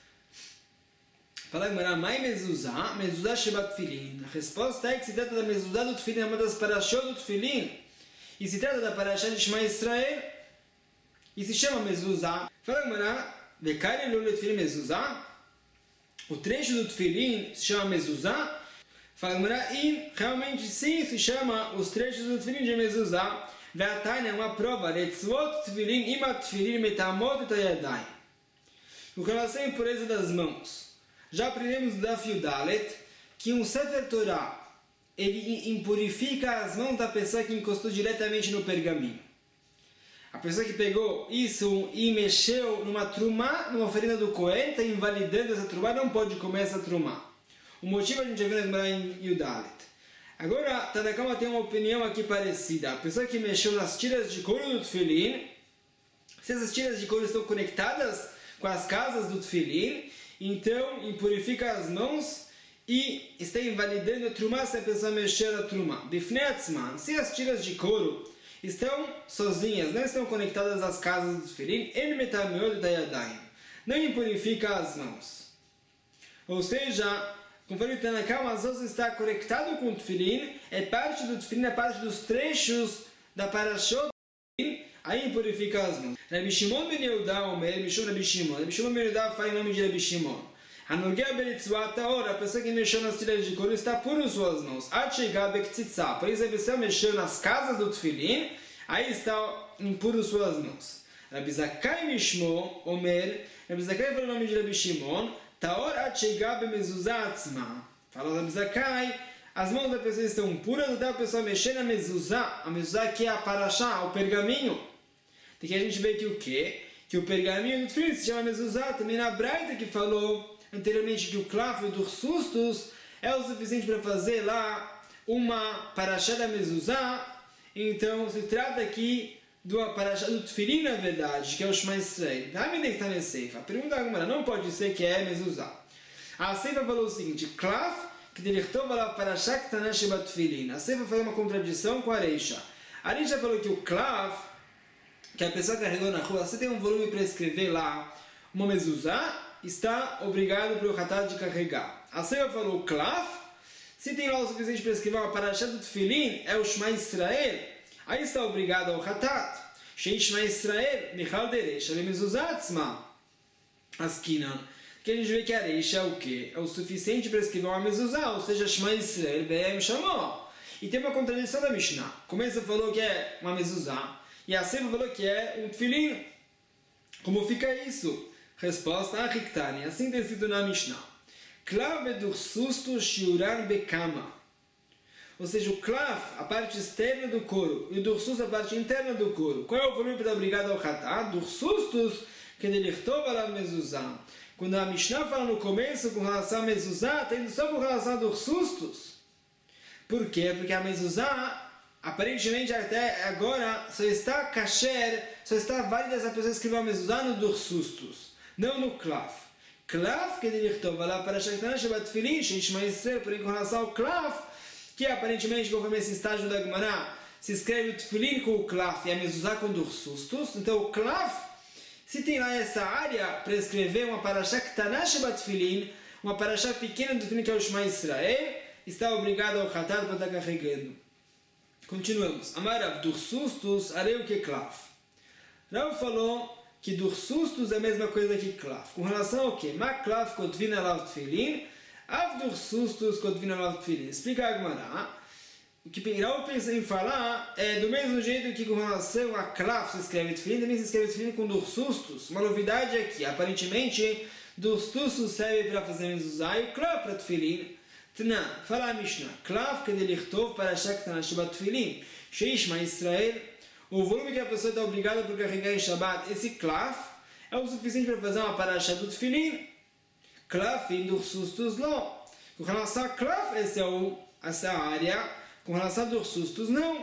Fala agora, mai mezuzah, mezuzah shebat tfilin. A resposta é que se trata da mezuzah do Tfilin, é uma das parashot do Tfilin. E se trata da parashá de Shema Israel, e se chama mezuzah. Fala agora, vekari lule tfilin mezuzah. O trecho do Tfilin se chama mezuzah. Fala agora, e realmente sim se chama os trechos do Tfilin de mezuzah. Ve'atanya é uma prova, retzvot tfilin ima tfilin metamot et hayadayim. Com relação à impureza das mãos, já aprendemos da Fiudalet que um Sefer Torah ele impurifica as mãos da pessoa que encostou diretamente no pergaminho. A pessoa que pegou isso e mexeu numa trumá, numa oferenda do Cohen, está invalidando essa trumá, não pode comer essa trumá. O motivo a gente já viu em Yudalet. Agora, Tanakama tem uma opinião aqui parecida. A pessoa que mexeu nas tiras de couro do Tfilin, se essas tiras de couro estão conectadas com as casas do Tfilin, então impurifica as mãos e está invalidando a trumá se a pessoa mexer a trumá. Bifnetzman, se as tiras de couro estão sozinhas, não estão conectadas às casas do tefilim, ele metameod da yadayim, não impurifica as mãos. Ou seja, conforme o Tanakh, as mãos está conectado com o tefilim, é parte do tefilim, é parte dos trechos da parashot do tefilim, aí impurifica as mãos. Rabi Shimon ben Yehuda, Omer, Mishum Rabi Shimon, Rabi Shimon ben Yehuda faz em nome de Rabi Shimon. Anogea benitzvat taor, a pessoa que mexeu nas tiras de couro está puro em suas mãos. Atchegah bektzitza, por isso a pessoa mexeu nas casas do tefilim, aí está impuro em suas mãos. Rabi Zakai Mishmo, Omer, Rabi Zakai fala em nome de Rabi Shimon, taor atchegah bemezuzah atzma. Fala Rabi Zakai, as mãos da pessoa estão puras até a pessoa mexer na mezuzah, a mezuzah que é a parashá, o pergaminho. Tem que a gente vê que o quê? Que o pergaminho do tefilim se chama mezuzah, também na Braita que falou anteriormente que o claf dos sustos é o suficiente para fazer lá uma parashá da mezuzah. Então se trata aqui do parashá do tefilim, na verdade, que é o Shema Israel. A pergunta agora não pode ser que é mezuzah. A Seifa falou o seguinte: claf que dirichtou para parashá que está na Sheba tefilim. A Seifa faz uma contradição com a Reisha. A Reisha falou que o claf que a pessoa carregou na rua, você tem um volume para escrever lá uma mezuzah, está obrigado pelo Hatat de carregar. A Seifa falou, Klaf, se tem lá o suficiente para escrever uma parashá do tefilim, é o Shema Israel, aí está obrigado ao Hatat. Shei Shema Israel, Michal Deresh, Ale Mezuzah Atzma. Askinan. Que a gente vê que a Reisha é o quê? É o suficiente para escrever uma mezuzah, ou seja, Shema Israel, Be'em Shamó. E tem uma contradição da Mishnah. Começa falou que é uma mezuzah, e a Seifa falou que é um tefilim. Como fica isso? Resposta, Achiktani, assim tem sido na Mishnah. Klav bedur susto shiuran bekama. Ou seja, o klav, a parte externa do couro, e o dursus, a parte interna do couro. Qual é o volume para obrigado ao Hatat? Dursustus, que delichtou para a mezuzah. Quando a Mishnah fala no começo com relação a mezuzah, está indo só com relação a dursustus. Por quê? Porque a mezuzah, aparentemente até agora, só está kasher, só está válida se a pessoa escrever a mezuzah no dursustus. Não no Klaf. Klaf, que dirichtou lá para Shekhtana Shabbat Tefilim, Shema Israel, porém com relação ao Klaf, que aparentemente, conforme esse estágio da Gemara, se escreve o Tefilim com o Klaf e a mezuzah com dursustus. Então o Klaf, se tem lá essa área para escrever uma parashá Ktana Shabbat Tefilim, uma parashá pequena do Tefilim que é o Shema Israel, está obrigado ao Hatat para estar carregando. Continuamos. Amarav dursustus, areu que Klaf. Rav falou que dursustus é a mesma coisa que klaf. Com relação ao que? Ma klaf kotvin alav tefilim, av dursustus kotvin alav tefilim. Explica a Gemara. O que Rav pensa em falar é do mesmo jeito que com relação a klaf se escreve tefilim, também se escreve tefilim com dursustus. Uma novidade é que, aparentemente, dursustus serve para fazer mezuzah e klaf para tefilim. Tna, fala a Mishnah. Klaf que delichtov para Shekhtana Shabbat Tefilim. Shei Shema Israel. O volume que a pessoa está obrigada por carregar em Shabbat, esse klaf, é o suficiente para fazer uma parashá do tefilim. Klaf em dursustus lo. Com relação a klaf, essa é o, essa área. Com relação a dursustus, não.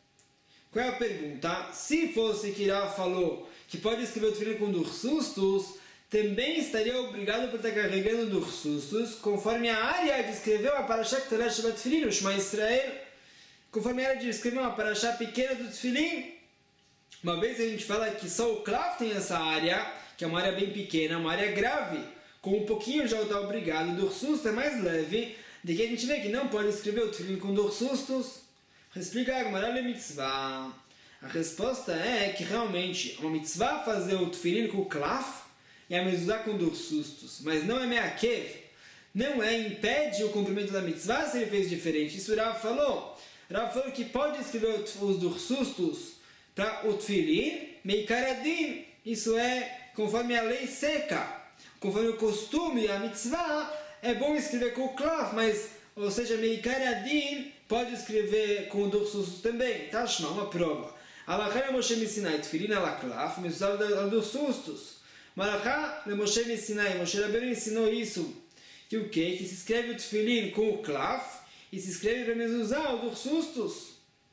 Qual é a pergunta? Se fosse que Rav falou que pode escrever o tefilim com dursustus, também estaria obrigado por estar carregando dursustus, conforme a área de escrever uma parashá que está lá Shabbat Tefilim, o Shema Israel. Conforme a área de escrever uma parashá pequena do tefilim. Uma vez a gente fala que só o klaf tem essa área, que é uma área bem pequena, uma área grave, com um pouquinho já está obrigado, o dursustus é mais leve, de que a gente vê que não pode escrever o tefilim com dursustus. Explica a Gemara le mitzvah. A resposta é que realmente uma mitzvah fazer o tefilim com o klaf e a mezuzah com dursustus, mas não é meakev, não é impede o cumprimento da mitzvah se ele fez diferente. Isso o Rav falou. Rav falou que pode escrever os dursustus para o tefilim, meikaradin, isso é conforme a lei seca, conforme o costume, a mitzvah, é bom escrever com o klaf, mas, ou seja, meikaradin, pode escrever com o dursustus também. Tashma, uma prova. Alachá le Moshe Missinai, tefilim ala klaf, mezuzah ala dursustus. Malachá le Moshe Missinai, Moshe Rabbeinu ensinou isso, que o quê? Que se escreve o tefilim com o klaf, e se escreve para mezuzah o dursustus.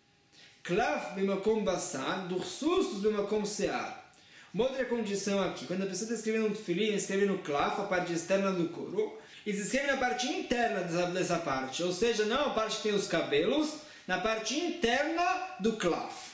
Klaf bemakom basar, dursustus bemakom sear. Uma outra condição aqui, quando a pessoa está escrevendo um tefilim, escreve no klaf, a parte externa do couro, e se escreve na parte interna dessa, dessa parte, ou seja, não a parte que tem os cabelos, na parte interna do klaf.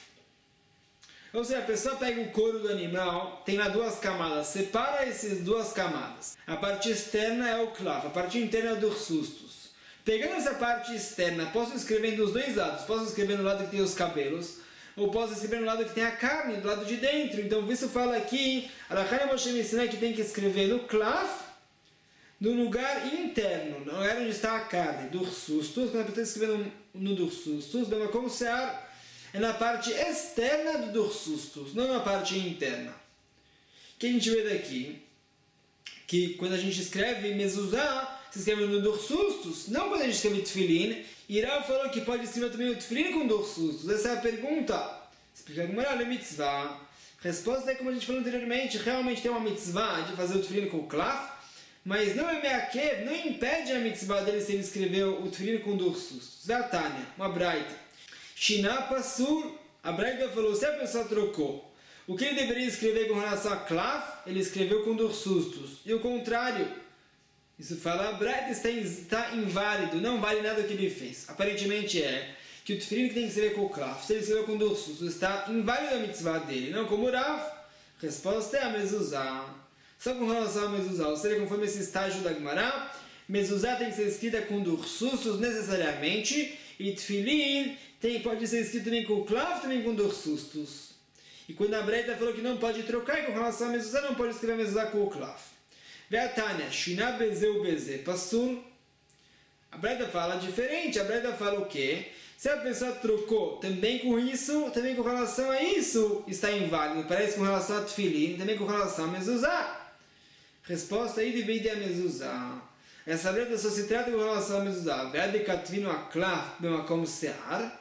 Ou seja, a pessoa pega o couro do animal, tem lá duas camadas, separa essas duas camadas. A parte externa é o klaf, a parte interna é o dursustus. Pegando essa parte externa, posso escrever dos dois lados, posso escrever no lado que tem os cabelos, ou posso escrever no lado que tem a carne, do lado de dentro. Então, isso fala aqui, a Moshe me ensina que tem que escrever no klaf, no lugar interno, no lugar onde está a carne, dursustus. Quando a pessoa está escrevendo no dursustus, como se é na parte externa do dursustus, não na parte interna. O que a gente vê daqui? Que quando a gente escreve mezuzá, se escreve no dursustus, não quando a gente escreve tefilin. E Rav falou que pode escrever também o tefilin com dursustus. Essa é a pergunta. Explica como é mitzvah. Resposta é como a gente falou anteriormente, realmente tem uma mitzvah de fazer o tefilin com o klaf, mas não é meakev, não impede a mitzvah dele se ele escreveu o tefilin com dursustus. Zatania, uma braita. Shiná passur, a braita falou, se a pessoa trocou, o que ele deveria escrever com relação a klaf, ele escreveu com dursustus. E o contrário, isso fala, a braita está, está inválido, não vale nada o que ele fez. Aparentemente é que o tefilin que tem que escrever com o klaf, se ele escreveu com dursustus, está inválido a mitzvah dele, não como o Rav. Resposta é a mezuzá. Só com relação a mezuzá, ou seja, conforme esse estágio da Gemara, mezuzá tem que ser escrita com dursustus necessariamente, e tefilin tem, pode ser escrito também com o klaf, também com dursustus. E quando a Breita falou que não pode trocar, e com relação a mezuzá, não pode escrever mezuzá com o klaf. Ve'atania, shiná bezeu beze, passur. A Breita fala diferente, a Breita fala o quê? Se a pessoa trocou também com isso, também com relação a isso, está inválido. Parece com relação a tefilin, também com relação a mezuzá. Resposta aí de a mezuzá. Essa letra só se trata com relação a mezuzá. Vede katvino aklaf b'makom se'ar.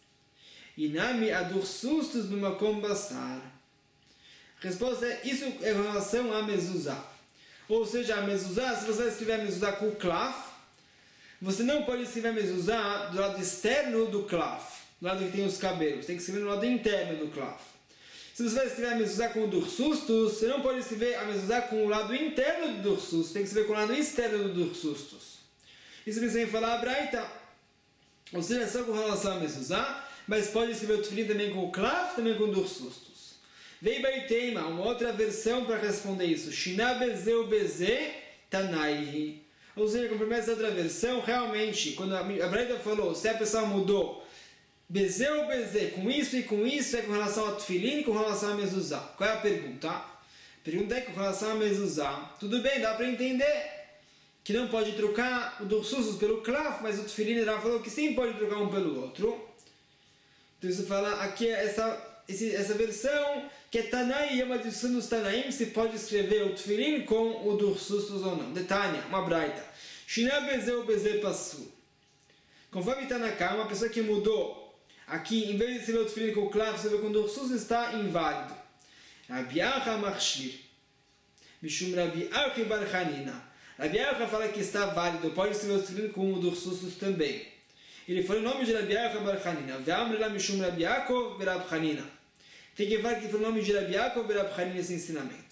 Inami adursustus b'makom basar. Resposta é, isso é com relação a mezuzá. Ou seja, a mezuzá, se você vai escrever a mezuzá com o klaf, você não pode escrever a mezuzá do lado externo do klaf, do lado que tem os cabelos. Tem que escrever no lado interno do klaf. Se você vai escrever a mezuzá com o dursustus, você não pode escrever a mezuzá com o lado interno do dursustus, tem que escrever com o lado externo do dursustus. Isso precisa em falar a braita. Ou seja, só com relação a mezuzá, mas pode escrever o tefilin também com o klaf, também com o dursustus. Vei baiteima, uma outra versão para responder isso. Shiná bezeu beze tanaihi. Ou seja, conforme essa outra versão, realmente, quando a braita falou, se a pessoa mudou Bezê ou bezê, com isso e com isso, é com relação ao tefilin e com relação a mezuzá. Qual é a pergunta? A pergunta é com relação a mezuzá. Tudo bem, dá para entender que não pode trocar o dursustus pelo klaf, mas o tefilin já falou que sim pode trocar um pelo outro. Então isso fala aqui, essa, essa versão, que é Tanai e uma discussão dos Tanaim, se pode escrever o tefilin com o dursustus ou não. Detania, uma braita. Shiná bezê ou bezê passu. Conforme está na cama, uma pessoa que mudou aqui, em vez de escrever o tefilin com o klaf, escrever com o dursustus, está inválido. Rabi Acha machshir. Mishum Rabi Acha bar Hanina. Rabi Acha fala que está válido, pode escrever o tefilin com o dursustus também. Ele falou o nome de Rabi Acha bar Hanina. Ve'amri la Mishum Rabi Yaakov verab Hanina. Tem que falar que foi o nome de Rabi Yaakov verab Hanina esse ensinamento.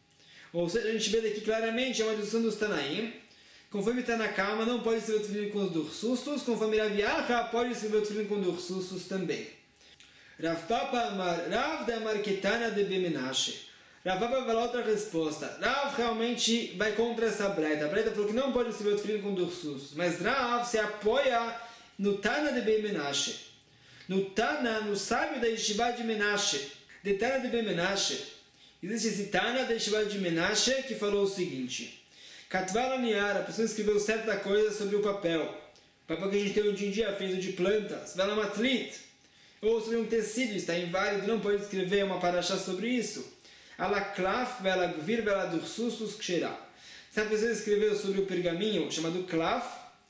Ou seja, a gente vê daqui claramente, é uma discussão dos Tanaim. Conforme está na cama, não pode escrever o tefilin com os dursustus. Conforme Rabi Acha, pode escrever o tefilin com dursustus também. Rav Papa Amar, Rav da Marquetana de Bemenashe. Rav Papa vai outra resposta. Rav realmente vai contra essa breita. A breita falou que não pode escrever o tefilin com dursustus. Mas Rav se apoia no Tana de Bemenashe. No Tana, no sábio da Yeshiva de Menashe. De Tana de Bemenashe. Existe esse Tana da Yeshiva de Menashe que falou o seguinte. Katvala Niara, a pessoa escreveu certa coisa sobre o papel. O papel que a gente tem hoje em dia, feito de plantas. Vela matlit. Ou sobre um tecido, está inválido, não pode escrever uma paraxá sobre isso. Ala klaf, vela gvir, vela dursustus ksherá. Se a pessoa escreveu sobre o pergaminho, chamado klaf,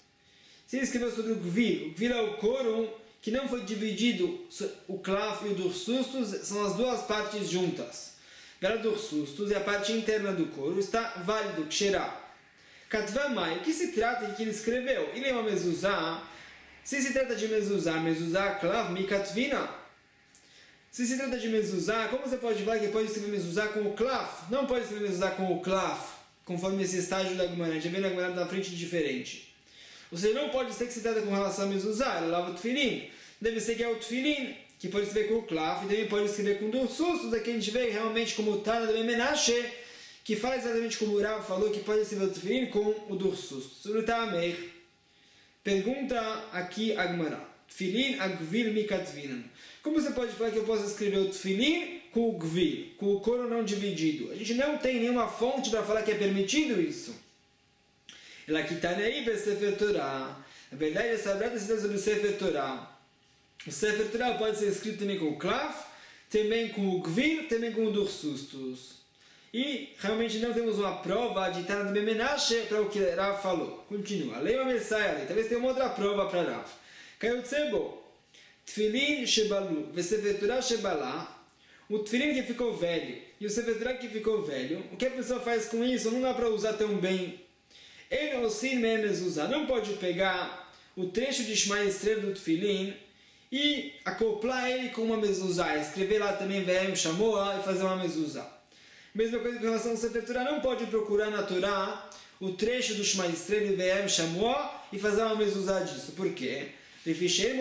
se ele escreveu sobre o gvir, o gvir é o couro que não foi dividido, o klaf e o dursustus são as duas partes juntas. Vela dursustus é a parte interna do couro, está válido, ksherá. Katvamai, o que se trata de que ele escreveu? Ele é uma mezuzá. Se se trata de mezuzá, mezuzá, klav, mikatvina. Se se trata de mezuzá, como você pode falar que pode escrever mezuzá com o klaf? Não pode escrever mezuzá com o klaf. conforme esse estágio da Gemara. A gente vê na Gemara da frente diferente. Ou seja, não pode ser que se trata com relação a mezuzá, ela lava o tefilin. Deve ser que é o tefilin, que pode escrever com o klaf, e também pode escrever com dursustos. Aqui a gente vê realmente como o Tana do Menashe, que fala exatamente como o Rav falou, que pode escrever o tefilin com o dursusto. Sobre o Tamer, pergunta aqui a Gemara. Tefilin agvil mikatvinan. Como você pode falar que eu posso escrever o tefilin com o gvil, com o couro não dividido? A gente não tem nenhuma fonte para falar que é permitido isso. Ela que está aí para Sefer Torah. Na verdade, essa breta se dá sobre o Sefer Torah. O Sefer Torah pode ser escrito também com o klaf, também com o gvil, também com o dursustos. E realmente não temos uma prova de Tana do Menashe para o que Rav falou. Continua. Leia Messiah ali. Talvez tenha uma outra prova para Rav. Caiu Tsebo. Tfilin shebalu. Sefer Torah shebalá. O tefilin que ficou velho e o Sefer Torah que ficou velho. O que a pessoa faz com isso? Não dá para usar tão bem. Ele osim memes usar. Não pode pegar o trecho de Shema Yisrael do tefilin e acoplar ele com uma mezuzá. Escrever lá também Ve'em Shamoa e fazer uma mezuzá. Mesma coisa com relação ao Sefer Torah, não pode procurar na Torá o trecho do Shema Yisrael e Ve'em Shamoa e fazer uma mezuzá disso. Por quê? Por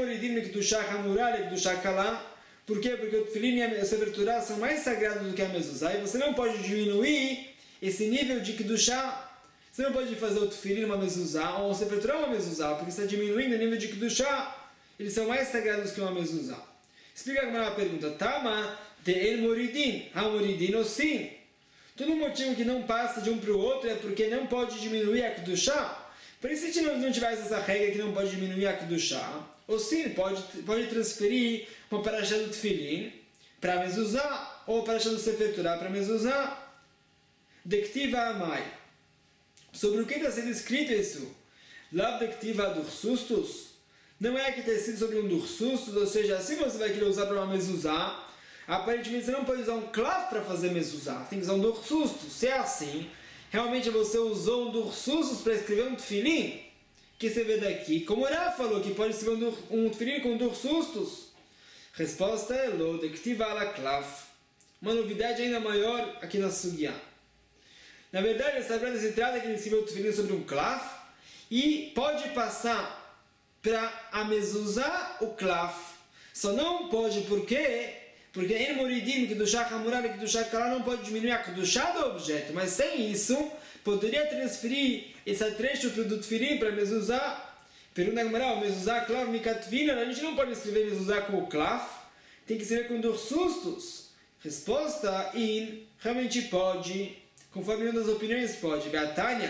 quê? Porque o tefilin e o Sefer Torah são mais sagrados do que a mezuzá e você não pode diminuir esse nível de Kedushá. Você não pode fazer o tefilin uma mezuzá ou o Sefer Torah uma mezuzá, porque você está diminuindo o nível de Kedushá. Eles são mais sagrados que uma mezuzá. Explica como é a pergunta. Tama de el moridin, ha moridin osim. Todo motivo que não passa de um para o outro é porque não pode diminuir a Kedushá. Por isso, se não tivesse essa regra que não pode diminuir a Kedushá, ou sim, pode, pode transferir uma parashá do tefilin para mezuzá, ou parashá do Sefer Torah para mezuzá. Dektiva amai. Sobre o que está sendo escrito isso? Lav dektiva dursustus. Não é que está escrito sobre um dursustus, ou seja, assim você vai querer usar para uma mezuzá, aparentemente você não pode usar um clav para fazer mezuzá, tem que usar um dursustus. Se é assim, realmente você usou um dursustus para escrever um tefilin, que você vê daqui, como o Rav falou, que pode escrever um, um tefilin com dursustus. Resposta é lo, dektiva ala clav. Uma novidade ainda maior aqui na Sugya. Na verdade, essa breta se trata que ele escreveu o tefilin sobre um clav, e pode passar para a mezuzá o klaf. Só não pode, por quê? Porque em moridim, kedushá hamural e kedushá kalá não pode diminuir a kedushá do objeto, mas sem isso, poderia transferir esse trecho do tefilin para mezuzá. Pergunta a Gemara, o mezuzá klav mikatvina, a gente não pode escrever mezuzá com o klaf, tem que escrever com dursustos. Resposta, in, realmente pode, conforme uma das opiniões pode. Gatanya,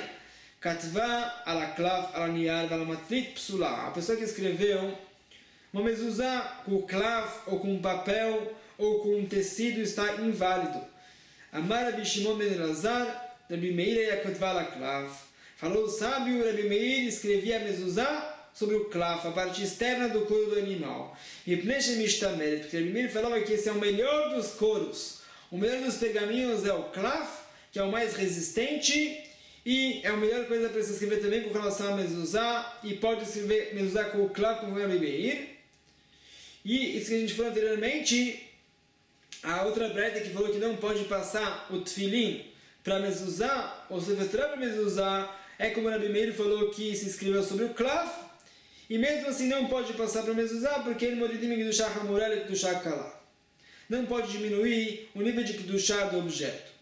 Katva ala klav ala niyar ala matrit psula. A pessoa que escreveu uma mezuzá com o klav, ou com um papel, ou com um tecido está inválido. Amar Rabi Shimon ben Elazar, Rabi Meir e Katva ala klav. Falou o sábio, Rabi Meir escrevia a mezuzá sobre o klav, a parte externa do couro do animal. E porque Rabi Meir falava que esse é o melhor dos couros. O melhor dos pergaminhos é o klav, que é o mais resistente. E é a melhor coisa para se escrever também com relação a mezuzá, e pode escrever mezuzá com o klav, como foi a Meir. E isso que a gente falou anteriormente, a outra breta que falou que não pode passar o tefilin para mezuzá, ou Sefer Torah para mezuzá, é como a Meir falou que se escreveu sobre o klav, e mesmo assim não pode passar para mezuzá, porque ele moridim kedushá hamural e kedushá kalá. Não pode diminuir o nível de kedushá do objeto.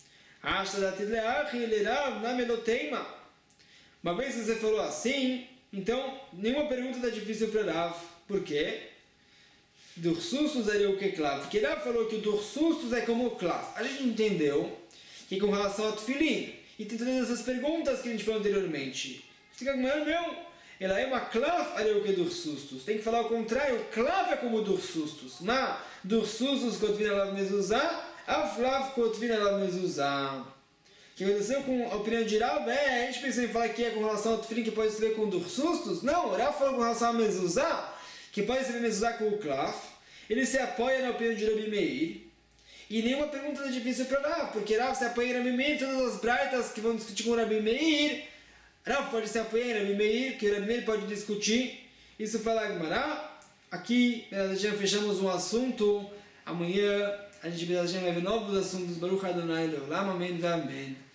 Uma vez que você falou assim, então nenhuma pergunta está difícil para Rav. Por quê? Dursustus era o que klav? Porque Rav falou que o dursustus é como o klav. A gente entendeu que com relação ao tefilin, e tem todas essas perguntas que a gente falou anteriormente. Fica com ela, não. Ela é uma klav, era o que dursustus. Tem que falar o contrário. Klav é como dursustus. Na dursustus kotvina lav mezuzá, Aflav kotvina lav mezuzá. O que aconteceu com a opinião de Rav é, a gente pensou em falar que é com relação ao tefilin que pode escrever com dursustus. Não, o Rav falou com relação a mezuzá, que pode escrever mezuzá com o klav. Ele se apoia na opinião de Rabi Meir. E nenhuma pergunta é difícil para Rav, porque Rav se apoia em Rabi Meir, todas as braitas que vão discutir com Rabi Meir, Rav pode se apoiar em Rabi Meir, que Rabi Meir pode discutir. Isso fala a Gemara. Aqui, já fechamos um assunto. Amanhã a gente vai ver novos assuntos. Baruch Adonai Leolam. Amém. Amém.